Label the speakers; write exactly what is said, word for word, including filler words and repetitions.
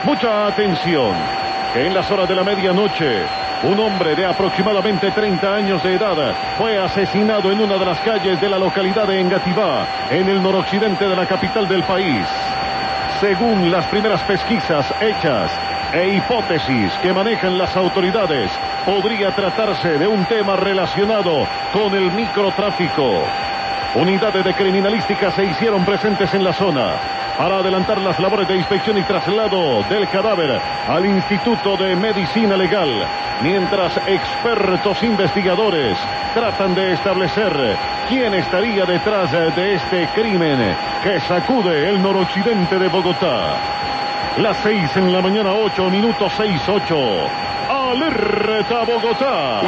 Speaker 1: Mucha atención, que en las horas de la medianoche, un hombre de aproximadamente treinta años de edad fue asesinado en una de las calles de la localidad de Engativá, en el noroccidente de la capital del país. Según las primeras pesquisas hechas e hipótesis que manejan las autoridades, podría tratarse de un tema relacionado con el microtráfico. Unidades de criminalística se hicieron presentes en la zona para adelantar las labores de inspección y traslado del cadáver al Instituto de Medicina Legal, mientras expertos investigadores tratan de establecer quién estaría detrás de este crimen que sacude el noroccidente de Bogotá. Las seis en la mañana, ocho minutos, seis, ocho. Alerta Bogotá.